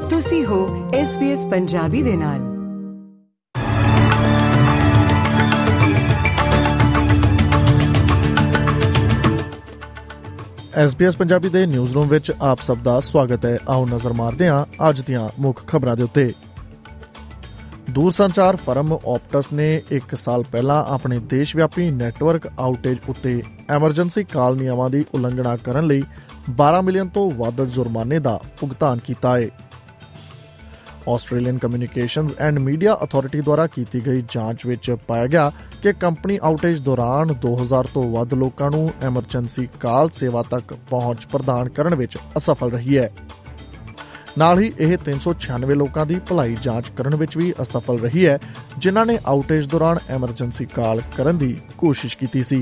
ਤੁਸੀਂ ਹੋ SBS ਪੰਜਾਬੀ ਦੇ ਨਾਲ। SBS ਪੰਜਾਬੀ ਦੇ ਨਿਊਜ਼ ਰੂਮ ਵਿੱਚ ਆਪ ਸਭ ਦਾ ਸਵਾਗਤ ਹੈ। ਆਓ ਨਜ਼ਰ ਮਾਰਦੇ ਹਾਂ ਅੱਜ ਦੀਆਂ ਮੁੱਖ ਖਬਰਾਂ ਦੇ ਉੱਤੇ। ਦੂਰਸੰਚਾਰ ਫਰਮ ਓਪਟਸ ਨੇ 1 ਸਾਲ ਪਹਿਲਾਂ ਆਪਣੇ ਦੇਸ਼ ਵਿਆਪੀ ਨੈਟਵਰਕ ਆਊਟੇਜ ਉੱਤੇ ਐਮਰਜੈਂਸੀ ਕਾਲ ਨਿਯਮਾਂ ਦੀ ਉਲੰਘਣਾ ਕਰਨ ਲਈ 12 ਮਿਲੀਅਨ ਤੋਂ ਵੱਧ ਜੁਰਮਾਨੇ ਦਾ ਭੁਗਤਾਨ ਕੀਤਾ ਹੈ। Australian communications and media authority ਦੁਆਰਾ ਕੀਤੀ ਗਈ ਜਾਂਚ ਵਿੱਚ ਪਾਇਆ ਗਿਆ ਕਿ ਕੰਪਨੀ ਆਊਟੇਜ ਦੌਰਾਨ 2000 ਤੋਂ ਵੱਧ ਲੋਕਾਂ ਨੂੰ ਐਮਰਜੈਂਸੀ ਕਾਲ ਸੇਵਾ ਤੱਕ ਪਹੁੰਚ ਪ੍ਰਦਾਨ ਕਰਨ ਵਿੱਚ ਅਸਫਲ ਰਹੀ ਹੈ। ਨਾਲ ਹੀ ਇਹ 396 ਲੋਕਾਂ ਦੀ ਭਲਾਈ ਜਾਂਚ ਕਰਨ ਵਿੱਚ ਵੀ ਅਸਫਲ ਰਹੀ ਹੈ, ਜਿਨ੍ਹਾਂ ਨੇ ਆਊਟੇਜ ਦੌਰਾਨ ਐਮਰਜੈਂਸੀ ਕਾਲ ਕਰਨ ਦੀ ਕੋਸ਼ਿਸ਼ ਕੀਤੀ ਸੀ।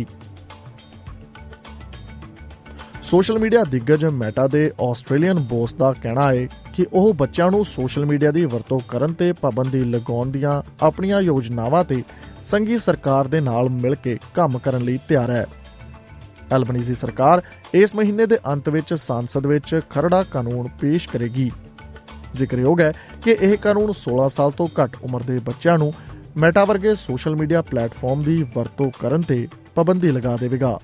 ਸੋਸ਼ਲ ਮੀਡੀਆ ਦਿੱਗਜ ਮੈਟਾ ਦੇ ਆਸਟ੍ਰੇਲੀਅਨ ਬੌਸ ਦਾ ਕਹਿਣਾ ਹੈ ਕਿ ਉਹ ਬੱਚਿਆਂ ਨੂੰ ਸੋਸ਼ਲ ਮੀਡੀਆ ਦੀ ਵਰਤੋਂ ਕਰਨ ਤੇ ਪਾਬੰਦੀ ਲਗਾਉਣ ਦੀਆਂ ਆਪਣੀਆਂ ਯੋਜਨਾਵਾਂ ਤੇ ਸੰਘੀ ਸਰਕਾਰ ਦੇ ਨਾਲ ਮਿਲ ਕੇ ਕੰਮ ਕਰਨ ਲਈ ਤਿਆਰ ਹੈ। ਐਲਬਨੀਜ਼ੀ ਸਰਕਾਰ ਇਸ ਮਹੀਨੇ ਦੇ ਅੰਤ ਵਿੱਚ ਸੰਸਦ ਵਿੱਚ ਖਰੜਾ ਕਾਨੂੰਨ ਪੇਸ਼ ਕਰੇਗੀ। ਜ਼ਿਕਰਯੋਗ ਹੈ ਕਿ ਇਹ ਕਾਨੂੰਨ 16 ਸਾਲ ਤੋਂ ਘੱਟ ਉਮਰ ਦੇ ਬੱਚਿਆਂ ਨੂੰ ਮੈਟਾ ਵਰਗੇ ਸੋਸ਼ਲ ਮੀਡੀਆ ਪਲੇਟਫਾਰਮ ਦੀ ਵਰਤੋਂ ਕਰਨ ਤੇ ਪਾਬੰਦੀ ਲਗਾ ਦੇਵੇਗਾ।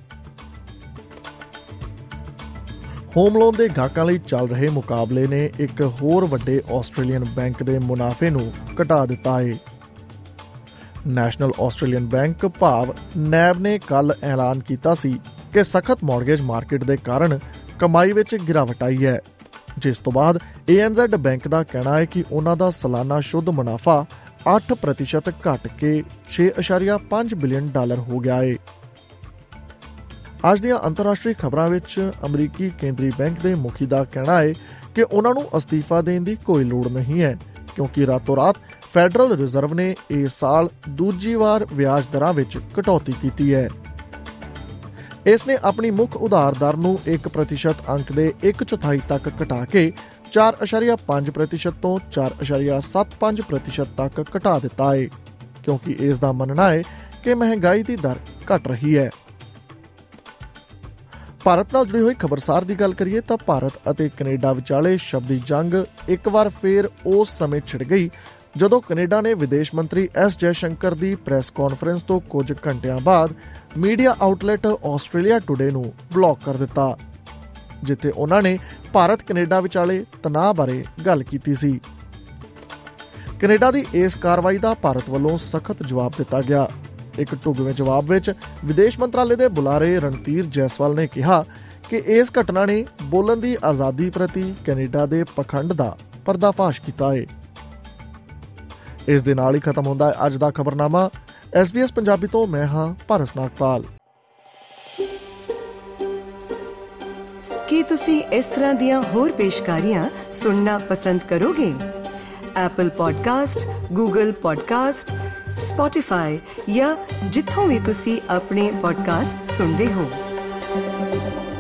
ਹੋਮ ਲੋਨ ਦੇ ਗਾਹਕਾਂ ਲਈ ਚੱਲ ਰਹੇ ਮੁਕਾਬਲੇ ਨੇ ਇੱਕ ਹੋਰ ਵੱਡੇ ਆਸਟ੍ਰੇਲੀਅਨ ਬੈਂਕ ਦੇ ਮੁਨਾਫੇ ਨੂੰ ਘਟਾ ਦਿੱਤਾ ਹੈ। ਨੈਸ਼ਨਲ ਆਸਟ੍ਰੇਲੀਅਨ ਬੈਂਕ ਭਾਵ NAB ਨੇ ਕੱਲ੍ਹ ਐਲਾਨ ਕੀਤਾ ਸੀ ਕਿ ਸਖਤ ਮੌਰਗੇਜ ਮਾਰਕੀਟ ਦੇ ਕਾਰਨ ਕਮਾਈ ਵਿੱਚ ਗਿਰਾਵਟ ਆਈ ਹੈ, ਜਿਸ ਤੋਂ ਬਾਅਦ ANZ ਬੈਂਕ ਦਾ ਕਹਿਣਾ ਹੈ ਕਿ ਉਹਨਾਂ ਦਾ ਸਾਲਾਨਾ ਸ਼ੁੱਧ ਮੁਨਾਫਾ 8% ਘਟ ਕੇ $6.5 ਬਿਲੀਅਨ ਹੋ ਗਿਆ ਹੈ। ਅੱਜ ਦੀਆਂ ਅੰਤਰਰਾਸ਼ਟਰੀ ਖਬਰਾਂ ਵਿੱਚ ਅਮਰੀਕੀ ਕੇਂਦਰੀ ਬੈਂਕ ਦੇ ਮੁਖੀ ਦਾ ਕਹਿਣਾ ਹੈ ਕਿ ਉਹਨਾਂ ਨੂੰ ਅਸਤੀਫਾ ਦੇਣ ਦੀ ਕੋਈ ਲੋੜ ਨਹੀਂ ਹੈ, ਕਿਉਂਕਿ ਰਾਤੋਂ ਰਾਤ ਫੈਡਰਲ ਰਿਜ਼ਰਵ ਨੇ ਇਸ ਸਾਲ ਦੂਜੀ ਵਾਰ ਵਿਆਜ ਦਰਾਂ ਵਿੱਚ ਕਟੌਤੀ ਕੀਤੀ ਹੈ। ਇਸ ਨੇ ਆਪਣੀ ਮੁੱਖ ਉਧਾਰ ਦਰ ਨੂੰ 1% ਅੰਕ ਦੇ 1/4 ਤੱਕ ਘਟਾ ਕੇ 4.5% ਤੋਂ 4.75% ਤੱਕ ਘਟਾ ਦਿੱਤਾ ਹੈ, ਕਿਉਂਕਿ ਇਸ ਦਾ ਮੰਨਣਾ ਹੈ ਕਿ ਮਹਿੰਗਾਈ ਦੀ ਦਰ ਘਟ ਰਹੀ ਹੈ। ਭਾਰਤ ਨਾਲ ਜੁੜੀ ਹੋਈ ਖਬਰਸਾਰ ਦੀ ਗੱਲ ਕਰੀਏ ਤਾਂ ਭਾਰਤ ਅਤੇ ਕੈਨੇਡਾ ਵਿਚਾਲੇ ਸ਼ਬਦੀ ਜੰਗ ਇੱਕ ਵਾਰ ਫੇਰ ਉਸ ਸਮੇਂ ਛਿੜ ਗਈ ਜਦੋਂ ਕੈਨੇਡਾ ਨੇ ਵਿਦੇਸ਼ ਮੰਤਰੀ S ਜੈਸ਼ੰਕਰ ਦੀ ਪ੍ਰੈਸ ਕਾਨਫਰੰਸ ਤੋਂ ਕੁਝ ਘੰਟਿਆਂ ਬਾਅਦ ਮੀਡੀਆ ਆਊਟਲੈਟ ਆਸਟ੍ਰੇਲੀਆ ਟੁਡੇ ਨੂੰ ਬਲੌਕ ਕਰ ਦਿੱਤਾ, ਜਿੱਥੇ ਉਹਨਾਂ ਨੇ ਭਾਰਤ ਕੈਨੇਡਾ ਵਿਚਾਲੇ ਤਣਾਅ ਬਾਰੇ ਗੱਲ ਕੀਤੀ ਸੀ। ਕੈਨੇਡਾ ਦੀ ਇਸ ਕਾਰਵਾਈ ਦਾ ਭਾਰਤ ਵੱਲੋਂ ਸਖਤ ਜਵਾਬ ਦਿੱਤਾ ਗਿਆ। ਇੱਕ ਢੁਕਵੇਂ ਜਵਾਬ ਵਿੱਚ ਵਿਦੇਸ਼ ਮੰਤਰਾਲੇ ਦੇ ਬੁਲਾਰੇ ਰਣਧੀਰ ਜੈਸਵਾਲ ਨੇ ਕਿਹਾ ਕਿ ਇਸ ਘਟਨਾ ਨੇ ਬੋਲਣ ਦੀ ਆਜ਼ਾਦੀ ਪ੍ਰਤੀ ਕੈਨੇਡਾ ਦੇ ਪਖੰਡ ਦਾ ਪਰਦਾਫਾਸ਼ ਕੀਤਾ ਹੈ। ਇਸ ਦੇ ਨਾਲ ਹੀ ਖਤਮ ਹੁੰਦਾ ਹੈ ਅੱਜ ਦਾ ਖਬਰਨਾਮਾ। SBS ਪੰਜਾਬੀ ਤੋਂ ਮੈਂ ਹਾਂ ਪਾਰਸ ਨਾਗਪਾਲ। ਕੀ ਤੁਸੀਂ ਇਸ ਤਰ੍ਹਾਂ ਦੀਆਂ ਹੋਰ ਪੇਸ਼ਕਾਰੀਆਂ ਸੁਣਨਾ ਪਸੰਦ ਕਰੋਗੇ? Apple podcast, Google podcast, Spotify ਜਾਂ ਜਿੱਥੋਂ ਵੀ ਤੁਸੀਂ ਆਪਣੇ ਪੋਡਕਾਸਟ ਸੁਣਦੇ ਹੋ।